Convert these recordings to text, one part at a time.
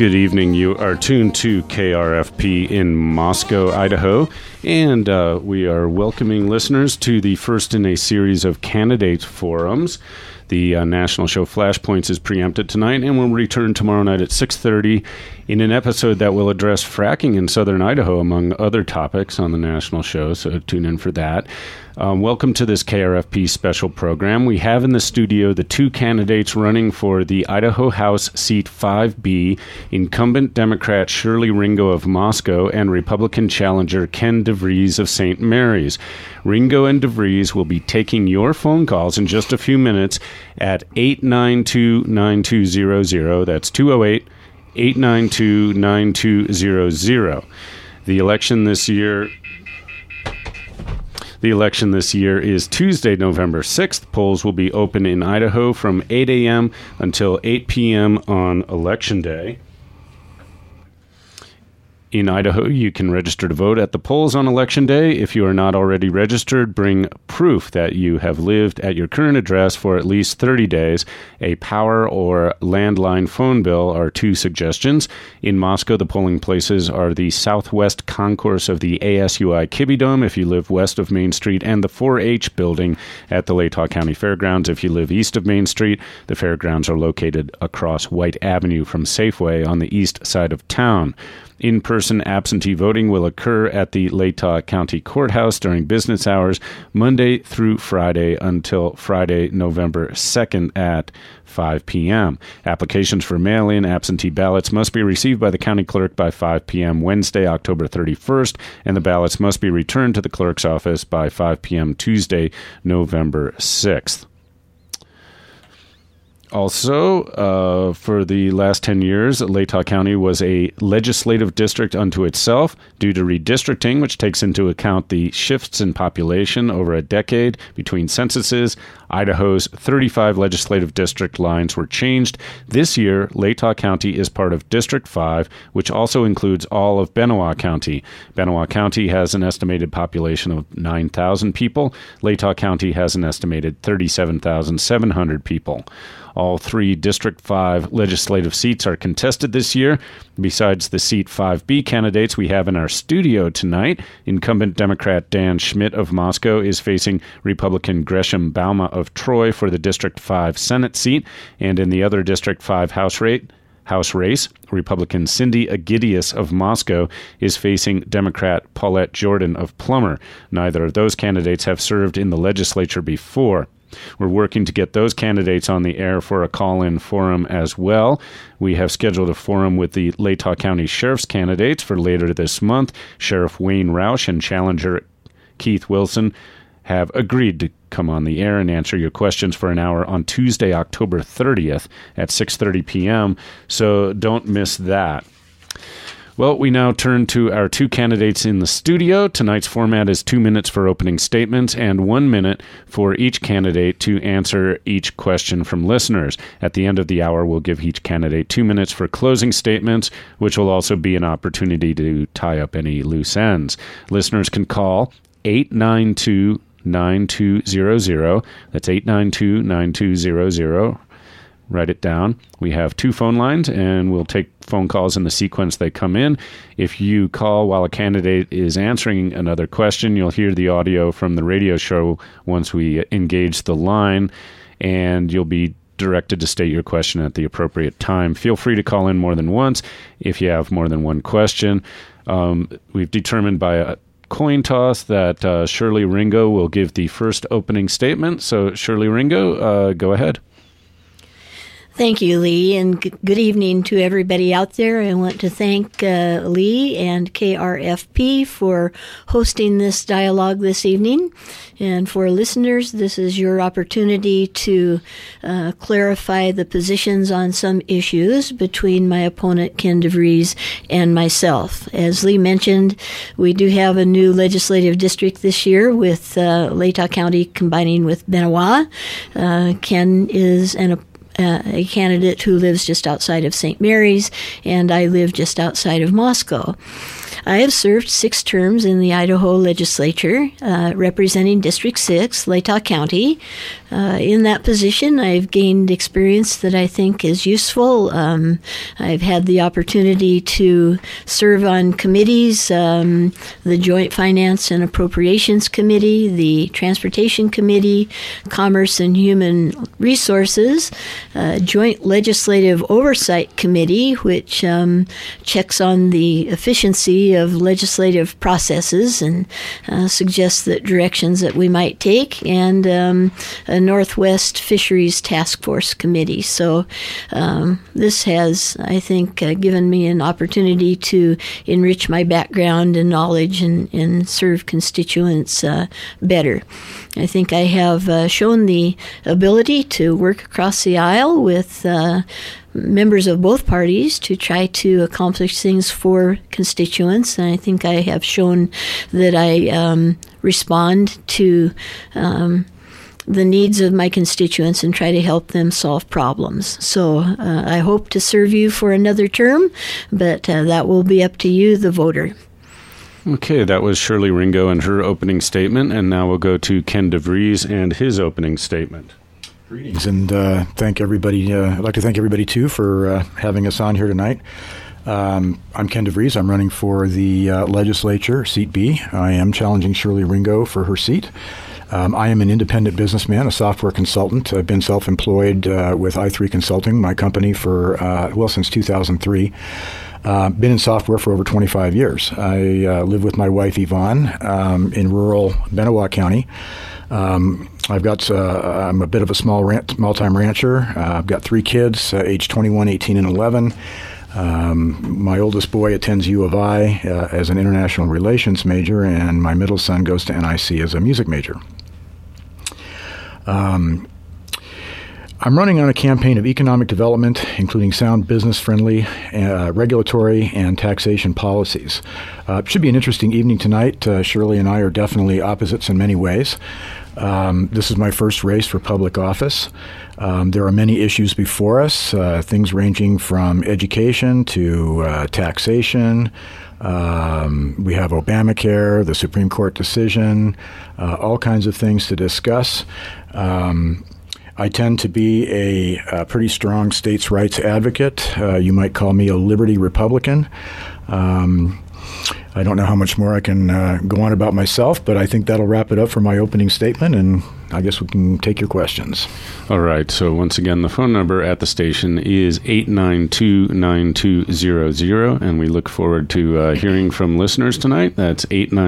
Good evening. You are tuned to KRFP in Moscow, Idaho, and we are welcoming listeners to the first in a series of candidate forums. The national show Flashpoints is preempted tonight and will return tomorrow night at 6:30 in an episode that will address fracking in southern Idaho, among other topics on the national show, so tune in for that. Welcome to this KRFP special program. We have in the studio the two candidates running for the Idaho House Seat 5B, incumbent Democrat Shirley Ringo of Moscow and Republican challenger Ken DeVries of St. Mary's. Ringo and DeVries will be taking your phone calls in just a few minutes at 892-9200. That's 208-892-9200. The election this year is Tuesday, November 6th. Polls will be open in Idaho from 8 a.m. until 8 p.m. on Election Day. In Idaho, you can register to vote at the polls on Election Day. If you are not already registered, bring proof that you have lived at your current address for at least 30 days. A power or landline phone bill are two suggestions. In Moscow, the polling places are the southwest concourse of the ASUI Kibbe Dome if you live west of Main Street, and the 4-H building at the Latah County Fairgrounds if you live east of Main Street. The fairgrounds are located across White Avenue from Safeway on the east side of town. In-person absentee voting will occur at the Latah County Courthouse during business hours, Monday through Friday until Friday, November 2nd at 5 p.m. Applications for mail-in absentee ballots must be received by the county clerk by 5 p.m. Wednesday, October 31st, and the ballots must be returned to the clerk's office by 5 p.m. Tuesday, November 6th. Also, for the last 10 years, Latah County was a legislative district unto itself due to redistricting, which takes into account the shifts in population over a decade between censuses. Idaho's 35 legislative district lines were changed. This year, Latah County is part of District 5, which also includes all of Benewah County. Benewah County has an estimated population of 9,000 people. Latah County has an estimated 37,700 people. All three District 5 legislative seats are contested this year. Besides the Seat 5B candidates we have in our studio tonight, incumbent Democrat Dan Schmidt of Moscow is facing Republican Gresham Bauma of Troy for the District 5 Senate seat, and in the other District 5 House race, Republican Cindy Agidius of Moscow is facing Democrat Paulette Jordan of Plummer. Neither of those candidates have served in the legislature before. We're working to get those candidates on the air for a call-in forum as well. We have scheduled a forum with the Latah County Sheriff's candidates for later this month. Sheriff Wayne Roush and challenger Keith Wilson have agreed to come on the air and answer your questions for an hour on Tuesday, October 30th at 6:30 p.m., so don't miss that. Well, we now turn to our two candidates in the studio. Tonight's format is 2 minutes for opening statements and 1 minute for each candidate to answer each question from listeners. At the end of the hour, we'll give each candidate 2 minutes for closing statements, which will also be an opportunity to tie up any loose ends. Listeners can call 892-9200. That's 892-9200. Write it down. We have two phone lines, and we'll take phone calls in the sequence they come in. If you call while a candidate is answering another question, you'll hear the audio from the radio show once we engage the line, and you'll be directed to state your question at the appropriate time. Feel free to call in more than once if you have more than one question. We've determined by a coin toss that Shirley Ringo will give the first opening statement. So, Shirley Ringo, go ahead. Thank you, Lee, and good evening to everybody out there. I want to thank Lee and KRFP for hosting this dialogue this evening. And for listeners, this is your opportunity to clarify the positions on some issues between my opponent, Ken DeVries, and myself. As Lee mentioned, we do have a new legislative district this year with Latah County combining with Benewah. Ken is a candidate who lives just outside of St. Mary's, and I live just outside of Moscow. I have served 6 terms in the Idaho legislature, representing District 6, Latah County. In that position, I've gained experience that I think is useful. I've had the opportunity to serve on committees, the Joint Finance and Appropriations Committee, the Transportation Committee, Commerce and Human Resources, Joint Legislative Oversight Committee, which checks on the efficiency of legislative processes and suggests that directions that we might take, and a Northwest Fisheries Task Force Committee. So this has, I think, given me an opportunity to enrich my background and knowledge and serve constituents better. I think I have shown the ability to work across the aisle with members of both parties to try to accomplish things for constituents. And I think I have shown that I respond to the needs of my constituents and try to help them solve problems. So I hope to serve you for another term, but that will be up to you, the voter. Okay, that was Shirley Ringo and her opening statement, and now we'll go to Ken DeVries and his opening statement. Greetings, and thank everybody. I'd like to thank everybody, too, for having us on here tonight. I'm Ken DeVries. I'm running for the legislature, Seat B. I am challenging Shirley Ringo for her seat. I am an independent businessman, a software consultant. I've been self-employed with i3 Consulting, my company, for, since 2003. Been in software for over 25 years. I live with my wife, Yvonne, in rural Benewah County. I'm a bit of a small-time rancher. I've got 3 kids, aged 21, 18, and 11. My oldest boy attends U of I as an international relations major, and my middle son goes to NIC as a music major. I'm running on a campaign of economic development, including sound business-friendly, regulatory, and taxation policies. It should be an interesting evening tonight. Shirley and I are definitely opposites in many ways. This is my first race for public office. There are many issues before us, things ranging from education to taxation. We have Obamacare, the Supreme Court decision, all kinds of things to discuss. I tend to be a pretty strong states' rights advocate. You might call me a liberty Republican. I don't know how much more I can go on about myself, but I think that'll wrap it up for my opening statement, and I guess we can take your questions. All right. So once again, the phone number at the station is 892-9200, and we look forward to hearing from listeners tonight. That's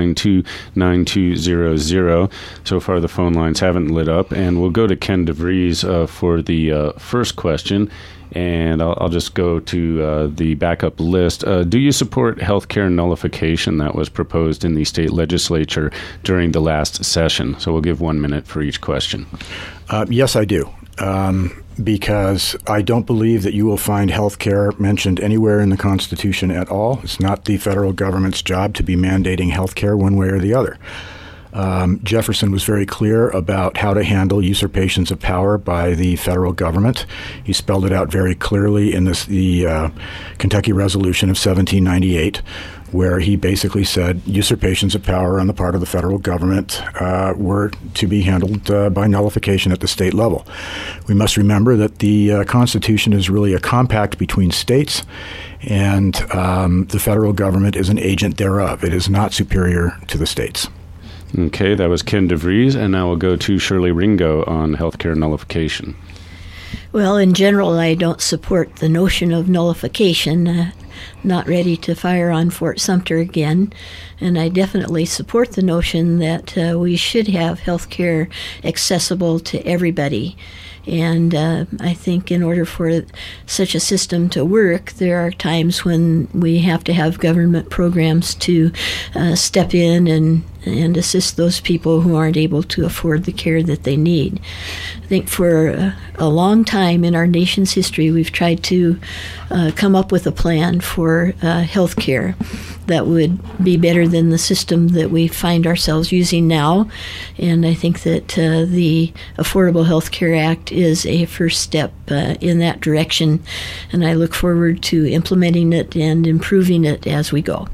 892-9200. So far, the phone lines haven't lit up, and we'll go to Ken DeVries for the first question. And I'll just go to the backup list. Do you support health care nullification that was proposed in the state legislature during the last session? So we'll give 1 minute for each question. Yes, I do. Because I don't believe that you will find health care mentioned anywhere in the Constitution at all. It's not the federal government's job to be mandating health care one way or the other. Jefferson was very clear about how to handle usurpations of power by the federal government. He spelled it out very clearly in the Kentucky Resolution of 1798, where he basically said usurpations of power on the part of the federal government were to be handled by nullification at the state level. We must remember that the Constitution is really a compact between states, and the federal government is an agent thereof. It is not superior to the states. Okay, that was Ken DeVries, and now we'll go to Shirley Ringo on healthcare nullification. Well, in general, I don't support the notion of nullification. Not ready to fire on Fort Sumter again. And I definitely support the notion that we should have health care accessible to everybody. And I think in order for such a system to work, there are times when we have to have government programs to step in and assist those people who aren't able to afford the care that they need. I think for a long time in our nation's history, we've tried to come up with a plan for health care that would be better than the system that we find ourselves using now. And I think that the Affordable Health Care Act is a first step in that direction. And I look forward to implementing it and improving it as we go.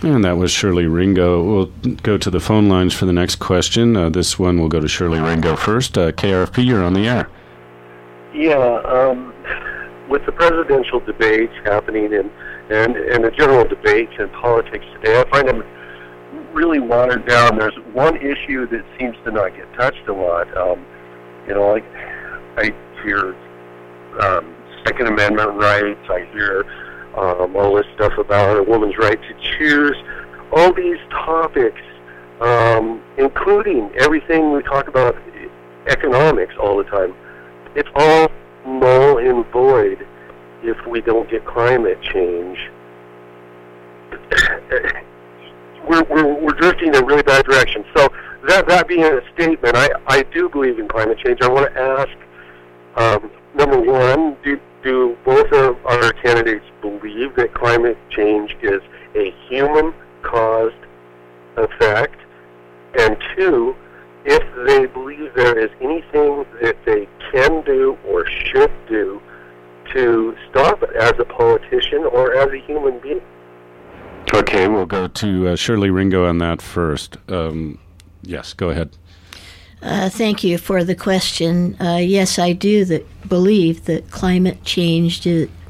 And that was Shirley Ringo. We'll go to the phone lines for the next question. This one will go to Shirley Ringo first. KRFP, you're on the air. Yeah, with the presidential debates happening and the general debates in politics today, I find them really watered down. There's one issue that seems to not get touched a lot. I hear Second Amendment rights. I hear all this stuff about a woman's right to choose. All these topics, including everything we talk about, economics all the time. It's all null and void if we don't get climate change. We're drifting in a really bad direction. So that being a statement, I do believe in climate change. I want to ask, number one, do both of our candidates believe that climate change is a human-caused effect? And two, if they believe there is anything that they can do or should do to stop it as a politician or as a human being. Okay, we'll go to Shirley Ringo on that first. Yes, go ahead. Thank you for the question. Yes, I do believe that climate change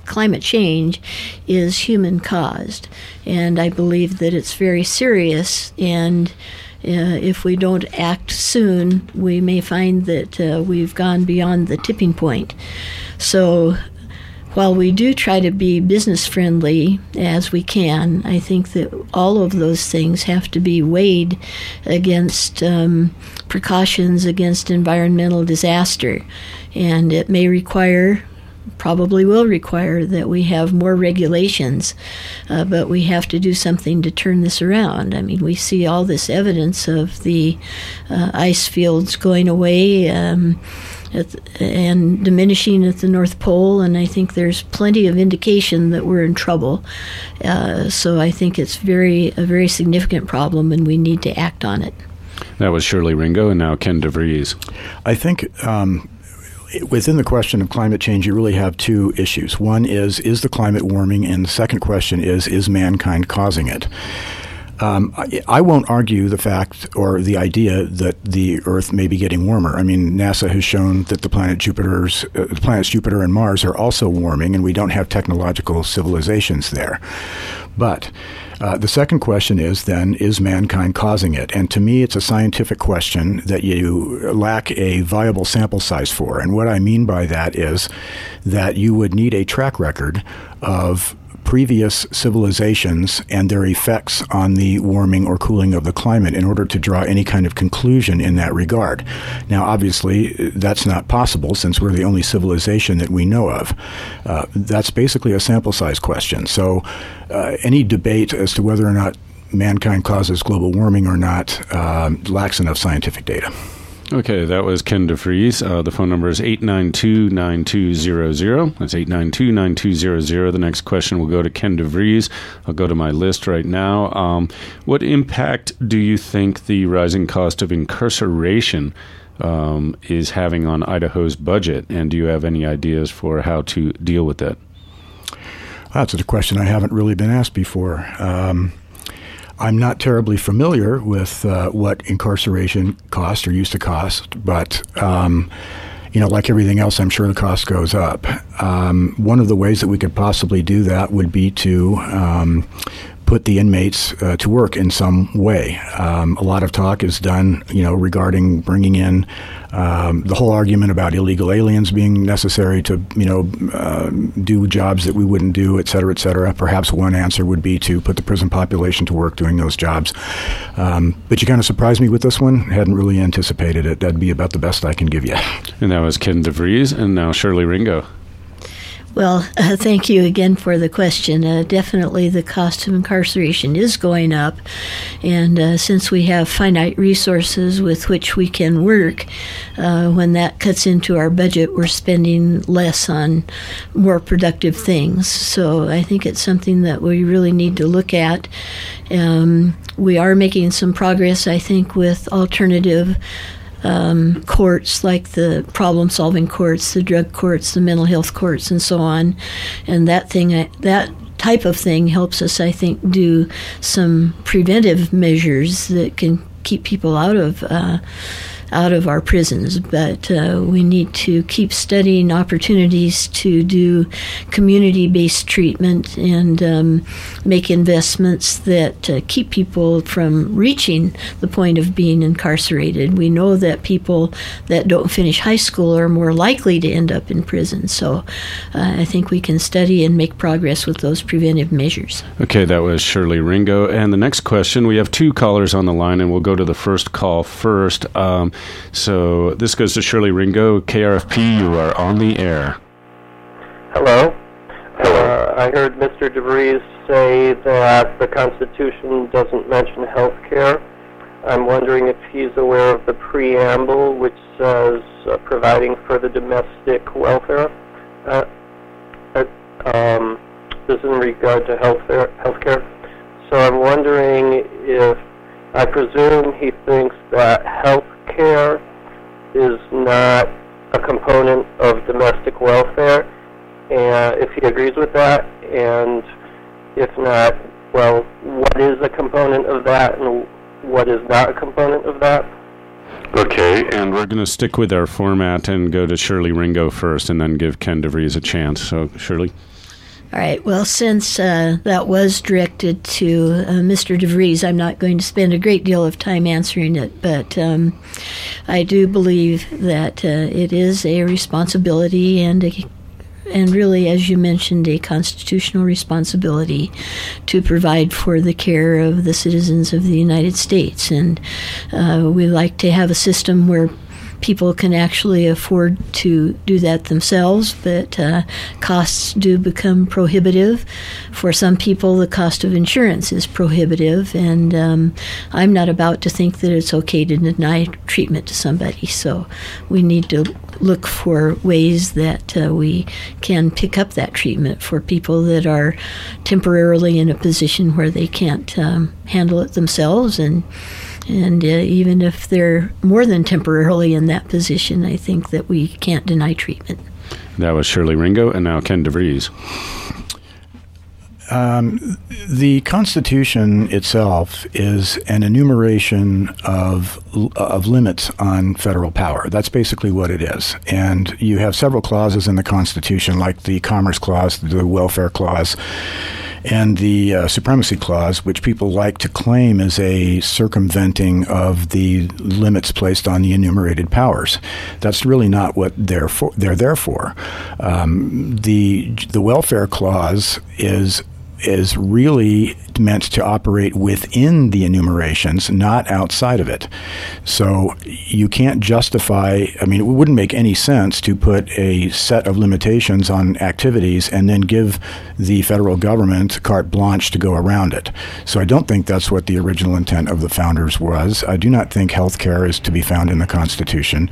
is human-caused, and I believe that it's very serious, and if we don't act soon, we may find that we've gone beyond the tipping point. So while we do try to be business-friendly as we can, I think that all of those things have to be weighed against precautions against environmental disaster. And it may probably will require that we have more regulations, but we have to do something to turn this around. I mean, we see all this evidence of the ice fields going away and diminishing at the North Pole, and I think there's plenty of indication that we're in trouble. So I think it's a very significant problem, and we need to act on it. That was Shirley Ringo, and now Ken DeVries. I think within the question of climate change, you really have two issues. One is the climate warming? And the second question is mankind causing it? I won't argue the fact or the idea that the Earth may be getting warmer. I mean, NASA has shown that the planets Jupiter and Mars are also warming, and we don't have technological civilizations there. But the second question is mankind causing it? And to me, it's a scientific question that you lack a viable sample size for. And what I mean by that is that you would need a track record of previous civilizations and their effects on the warming or cooling of the climate in order to draw any kind of conclusion in that regard. Now, obviously, that's not possible since we're the only civilization that we know of. That's basically a sample size question. So any debate as to whether or not mankind causes global warming or not lacks enough scientific data. Okay, that was Ken DeVries. The phone number is 892-9200. That's 892-9200. The next question will go to Ken DeVries. I'll go to my list right now. What impact do you think the rising cost of incarceration is having on Idaho's budget? And do you have any ideas for how to deal with that? That's a question I haven't really been asked before. I'm not terribly familiar with what incarceration costs or used to cost, but like everything else, I'm sure the cost goes up. One of the ways that we could possibly do that would be to put the inmates to work in some way. A lot of talk is done, regarding bringing in the whole argument about illegal aliens being necessary to, do jobs that we wouldn't do, et cetera, et cetera. Perhaps one answer would be to put the prison population to work doing those jobs. But you kind of surprised me with this one. I hadn't really anticipated it. That'd be about the best I can give you. And that was Ken DeVries, and now Shirley Ringo. Well, thank you again for the question. Definitely the cost of incarceration is going up, and since we have finite resources with which we can work, when that cuts into our budget, we're spending less on more productive things. So I think it's something that we really need to look at. We are making some progress, I think, with alternative courts like the problem-solving courts, the drug courts, the mental health courts, and so on. And that type of thing helps us, I think, do some preventive measures that can keep people out of our prisons, but we need to keep studying opportunities to do community-based treatment and make investments that keep people from reaching the point of being incarcerated. We know that people that don't finish high school are more likely to end up in prison, so I think we can study and make progress with those preventive measures. Okay, that was Shirley Ringo. And the next question, we have two callers on the line, and we'll go to the first call first. So this goes to Shirley Ringo, KRFP. You are on the air. Hello. I heard Mr. DeVries say that the Constitution doesn't mention health care. I'm wondering if he's aware of the preamble, which says providing for the domestic welfare. This is in regard to health care. So I'm wondering if, I presume he thinks that health care is not a component of domestic welfare, and if he agrees with that, and if not, well, what is a component of that and what is not a component of that? Okay, and we're going to stick with our format and go to Shirley Ringo first and then give Ken DeVries a chance. So, Shirley? All right. Well, since that was directed to Mr. DeVries, I'm not going to spend a great deal of time answering it, but I do believe that it is a responsibility and really, as you mentioned, a constitutional responsibility to provide for the care of the citizens of the United States. And we like to have a system where people can actually afford to do that themselves, but costs do become prohibitive. For some people, the cost of insurance is prohibitive, and I'm not about to think that it's okay to deny treatment to somebody. So we need to look for ways that we can pick up that treatment for people that are temporarily in a position where they can't handle it themselves, and even if they're more than temporarily in that position, I think that we can't deny treatment. That was Shirley Ringo, and now Ken DeVries. The Constitution itself is an enumeration of limits on federal power. That's basically what it is. And you have several clauses in the Constitution, like the Commerce Clause, the Welfare Clause, and the Supremacy Clause, which people like to claim is a circumventing of the limits placed on the enumerated powers. That's really not what they're there for. The Welfare Clause is really meant to operate within the enumerations, not outside of it. So you can't justify, it wouldn't make any sense to put a set of limitations on activities and then give the federal government carte blanche to go around it. So I don't think that's what the original intent of the founders was. I do not think health care is to be found in the Constitution.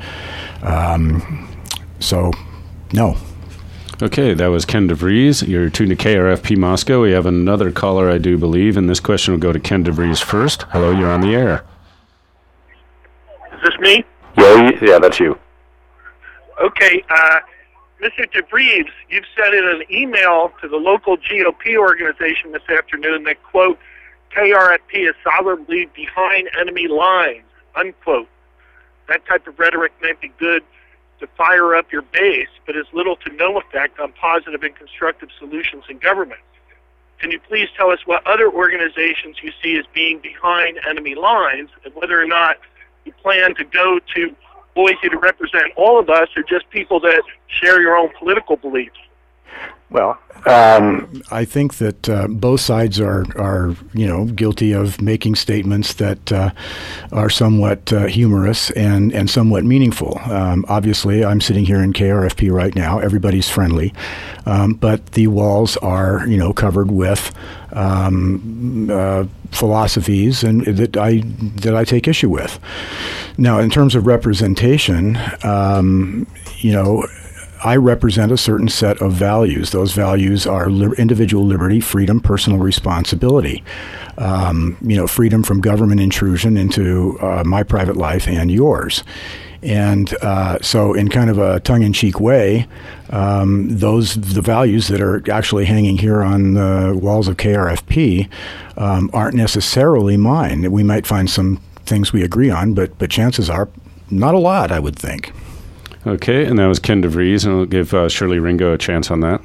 So, no. Okay, that was Ken DeVries. You're tuned to KRFP Moscow. We have another caller, I do believe, and this question will go to Ken DeVries first. Hello, you're on the air. Is this me? Yeah, that's you. Okay, Mr. DeVries, you've said in an email to the local GOP organization this afternoon that, quote, KRFP is solidly behind enemy lines, unquote. That type of rhetoric may be good to fire up your base, but has little to no effect on positive and constructive solutions in government. Can you please tell us what other organizations you see as being behind enemy lines, and whether or not you plan to go to Boise to represent all of us, or just people that share your own political beliefs? Well, I think that both sides are guilty of making statements that are somewhat humorous and somewhat meaningful. Obviously, I'm sitting here in KRFP right now. Everybody's friendly, but the walls are covered with philosophies and that I take issue with. Now, in terms of representation, I represent a certain set of values. Those values are individual liberty, freedom, personal responsibility, freedom from government intrusion into my private life and yours. And so in kind of a tongue-in-cheek way, the values that are actually hanging here on the walls of KRFP aren't necessarily mine. We might find some things we agree on, but chances are not a lot, I would think. Okay, and that was Ken DeVries, and I'll give Shirley Ringo a chance on that.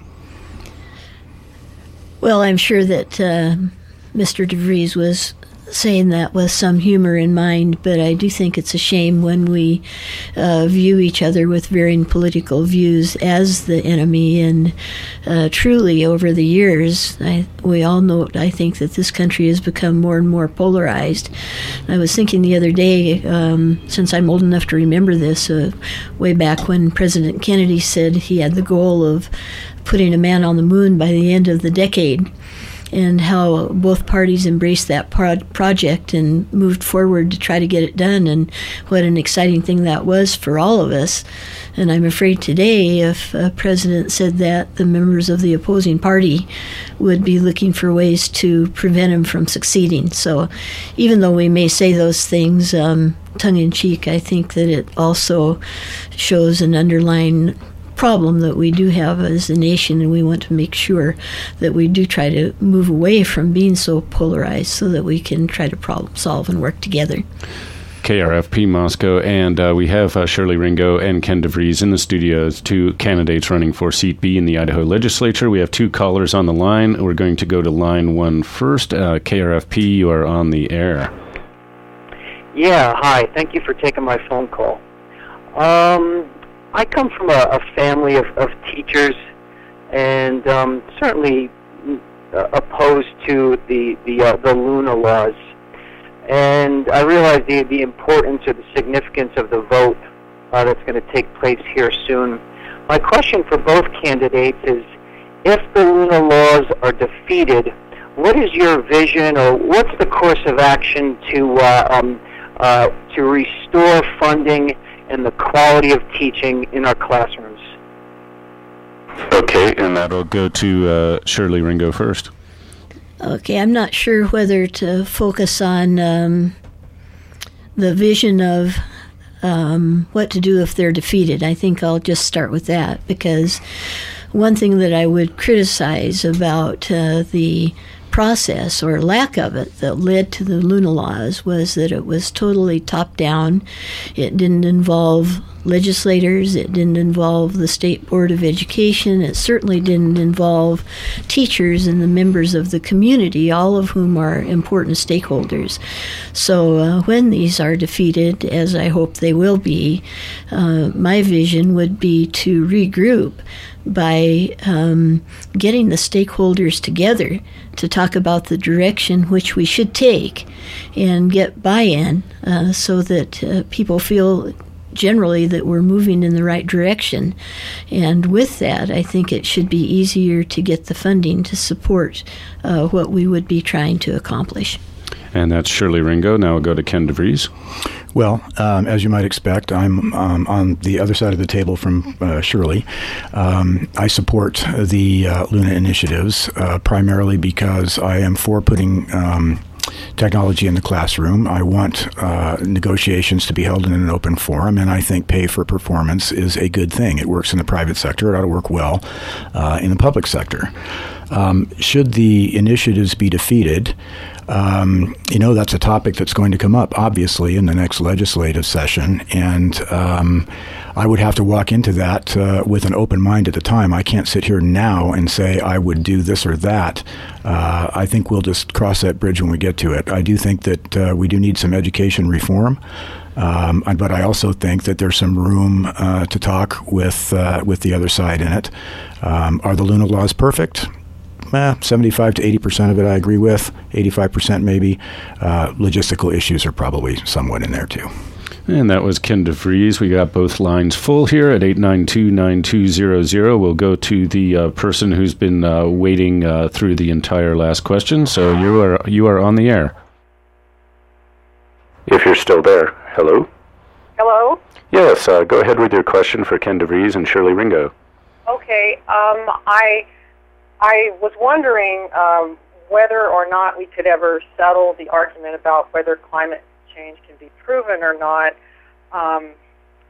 Well, I'm sure that Mr. DeVries was saying that with some humor in mind, but I do think it's a shame when we view each other with varying political views as the enemy. And truly, over the years, we all know, I think, that this country has become more and more polarized. I was thinking the other day, since I'm old enough to remember this, way back when President Kennedy said he had the goal of putting a man on the moon by the end of the decade, and how both parties embraced that project and moved forward to try to get it done, and what an exciting thing that was for all of us. And I'm afraid today, if a president said that, the members of the opposing party would be looking for ways to prevent him from succeeding. So even though we may say those things tongue-in-cheek, I think that it also shows an underlying problem that we do have as a nation, and we want to make sure that we do try to move away from being so polarized so that we can try to problem solve and work together. KRFP Moscow, and we have Shirley Ringo and Ken DeVries in the studios, two candidates running for Seat B in the Idaho Legislature. We have two callers on the line. We're going to go to line one first. KRFP, you are on the air. Yeah, hi. Thank you for taking my phone call. I come from a family of teachers, and certainly opposed to the Luna laws. And I realize the importance or the significance of the vote that's going to take place here soon. My question for both candidates is, if the Luna laws are defeated, what is your vision, or what's the course of action to restore funding and the quality of teaching in our classrooms? Okay, and that'll go to Shirley Ringo first. Okay, I'm not sure whether to focus on the vision of what to do if they're defeated. I think I'll just start with that, because one thing that I would criticize about the process or lack of it that led to the Luna laws was that it was totally top-down. It didn't involve legislators. It didn't involve the State Board of Education. It certainly didn't involve teachers and the members of the community, all of whom are important stakeholders. So when these are defeated, as I hope they will be, my vision would be to regroup by getting the stakeholders together to talk about the direction which we should take and get buy-in so that people feel generally that we're moving in the right direction. And with that, I think it should be easier to get the funding to support what we would be trying to accomplish. And that's Shirley Ringo. Now we'll go to Ken DeVries. Well, as you might expect, I'm on the other side of the table from Shirley. I support the Luna initiatives primarily because I am for putting technology in the classroom. I want negotiations to be held in an open forum, and I think pay for performance is a good thing. It works in the private sector. It ought to work well in the public sector. Should the initiatives be defeated, that's a topic that's going to come up, obviously, in the next legislative session, and I would have to walk into that with an open mind at the time. I can't sit here now and say I would do this or that. I think we'll just cross that bridge when we get to it. I do think that we do need some education reform, but I also think that there's some room to talk with the other side in it. Are the Luna laws perfect? 75 to 80% of it I agree with, 85% maybe. Logistical issues are probably somewhat in there too. And that was Ken DeVries. We got both lines full here at 892-9200. We'll go to the person who's been waiting through the entire last question. So you are on the air. If you're still there. Hello? Hello? Yes, go ahead with your question for Ken DeVries and Shirley Ringo. Okay, I was wondering whether or not we could ever settle the argument about whether climate change can be proven or not.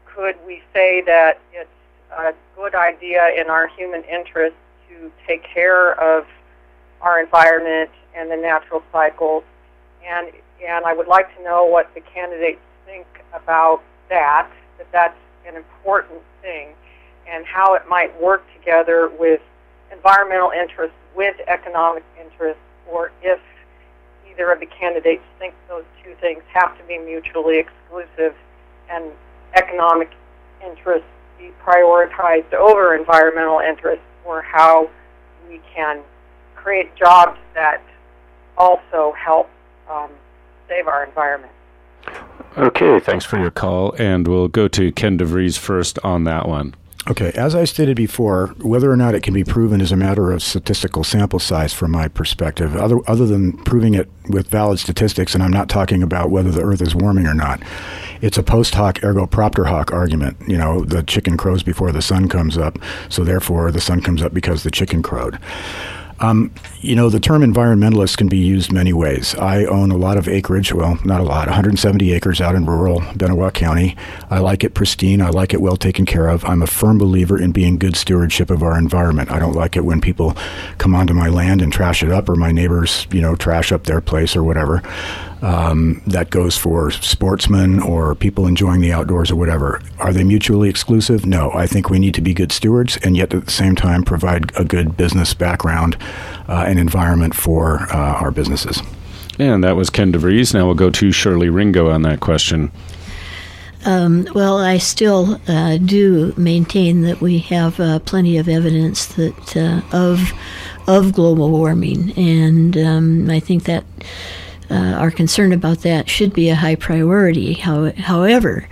could we say that it's a good idea in our human interest to take care of our environment and the natural cycles? And I would like to know what the candidates think about that that's an important thing, and how it might work together with environmental interests with economic interests, or if either of the candidates think those two things have to be mutually exclusive and economic interests be prioritized over environmental interests, or how we can create jobs that also help save our environment. Okay, thanks for your call, and we'll go to Ken DeVries first on that one. Okay, as I stated before, whether or not it can be proven is a matter of statistical sample size from my perspective. Other than proving it with valid statistics, and I'm not talking about whether the Earth is warming or not, it's a post hoc ergo propter hoc argument. You know, the chicken crows before the sun comes up, so therefore the sun comes up because the chicken crowed. You know, the term environmentalist can be used many ways. I own a lot of acreage, well, not a lot, 170 acres out in rural Benewah County. I like it pristine. I like it well taken care of. I'm a firm believer in being good stewardship of our environment. I don't like it when people come onto my land and trash it up, or my neighbors, you know, trash up their place or whatever. That goes for sportsmen or people enjoying the outdoors or whatever. Are they mutually exclusive? No. I think we need to be good stewards and yet at the same time provide a good business background and environment for our businesses. And that was Ken DeVries. Now we'll go to Shirley Ringo on that question. Well, I still do maintain that we have plenty of evidence that of global warming, and I think that our concern about that should be a high priority. However,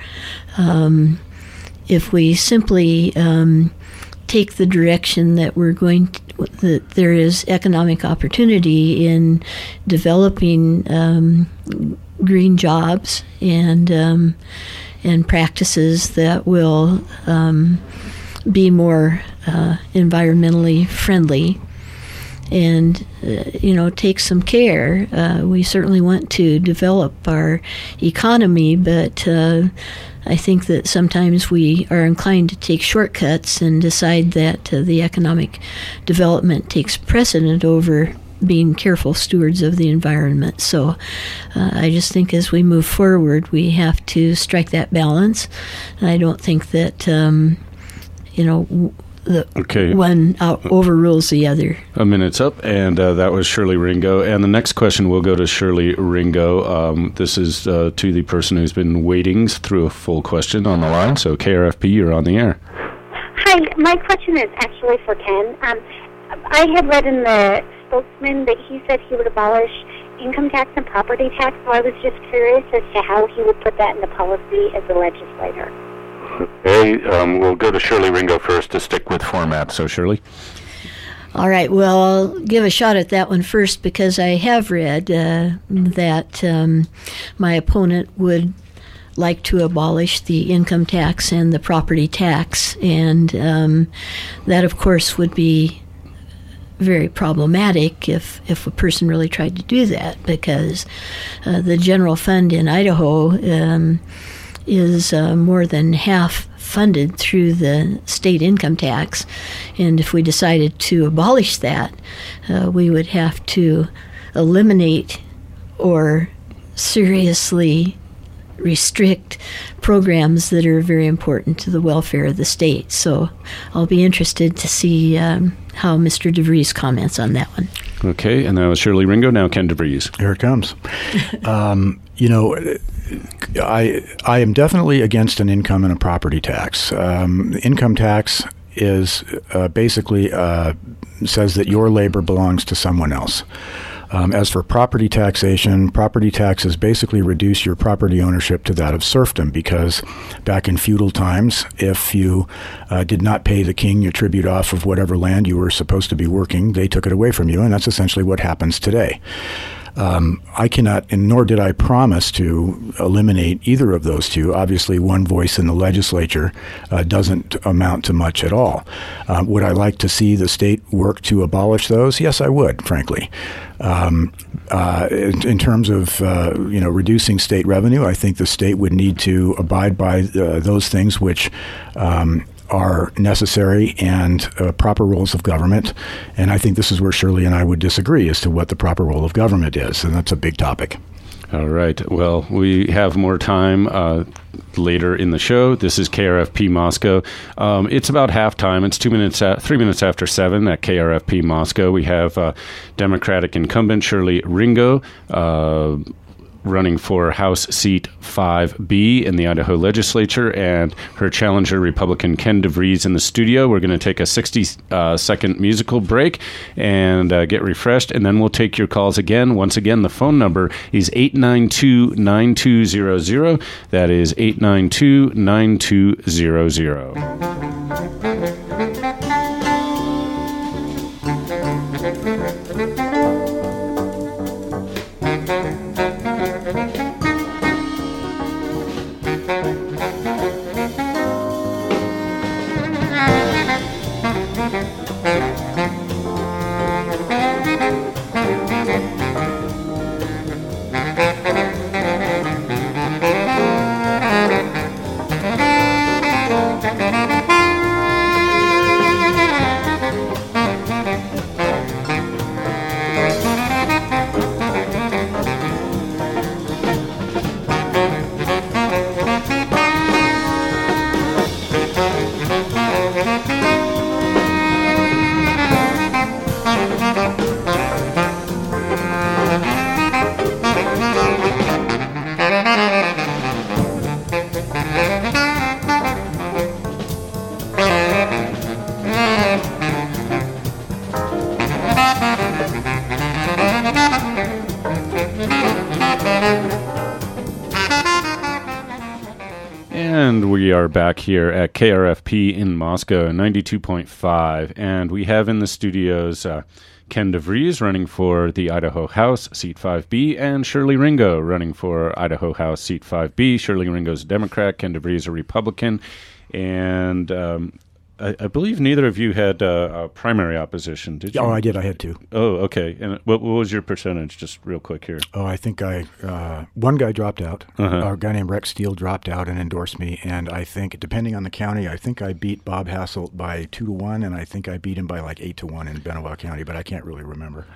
if we simply take the direction that that there is economic opportunity in developing green jobs and practices that will be more environmentally friendly, and take some care. We certainly want to develop our economy, but I think that sometimes we are inclined to take shortcuts and decide that the economic development takes precedent over being careful stewards of the environment. So I just think as we move forward, we have to strike that balance. And I don't think that one overrules the other. A minute's up, and that was Shirley Ringo. And the next question will go to Shirley Ringo. This is to the person who's been waiting through a full question on the line. So KRFP, you're on the air. Hi, my question is actually for Ken. I had read in the Spokesman that he said he would abolish income tax and property tax, so I was just curious as to how he would put that into policy as a legislator. Okay, we'll go to Shirley Ringo first to stick with format. So, Shirley? All right, well, I'll give a shot at that one first because I have read that my opponent would like to abolish the income tax and the property tax, and that, of course, would be very problematic if a person really tried to do that, because the general fund in Idaho is more than half funded through the state income tax, and if we decided to abolish that, we would have to eliminate or seriously restrict programs that are very important to the welfare of the state. So I'll be interested to see how Mr. DeVries comments on that one. Okay, and that was Shirley Ringo. Now Ken DeVries. Here it comes. I am definitely against an income and a property tax. Income tax is basically says that your labor belongs to someone else. As for property taxation, property taxes basically reduce your property ownership to that of serfdom, because back in feudal times, if you did not pay the king your tribute off of whatever land you were supposed to be working, they took it away from you, and that's essentially what happens today. I cannot, and nor did I promise to eliminate either of those two. Obviously, one voice in the legislature doesn't amount to much at all. Would I like to see the state work to abolish those? Yes, I would, frankly. In terms of reducing state revenue, I think the state would need to abide by those things which are necessary and proper roles of government. And I think this is where Shirley and I would disagree as to what the proper role of government is, and that's a big topic. All right. Well, we have more time later in the show. This is KRFP Moscow. It's about halftime. It's 3 minutes after 7 at KRFP Moscow. We have Democratic incumbent Shirley Ringo running for House Seat 5B in the Idaho Legislature, and her challenger, Republican Ken DeVries, in the studio. We're going to take a 60-second musical break and get refreshed, and then we'll take your calls again. Once again, the phone number is 892-9200. That is 892-9200. And we are back here at KRFP in Moscow, 92.5. And we have in the studios Ken DeVries running for the Idaho House, Seat 5B, and Shirley Ringo running for Idaho House, Seat 5B. Shirley Ringo's a Democrat, Ken DeVries a Republican. And I believe neither of you had a primary opposition, did you? Oh, I did. I had two. Oh, okay. And what was your percentage, just real quick here? Oh, I think one guy dropped out. A guy named Rex Steele dropped out and endorsed me. And I think, depending on the county, I think I beat Bob Hasselt by 2-1, and I think I beat him by like 8-1 in Benewah County, but I can't really remember.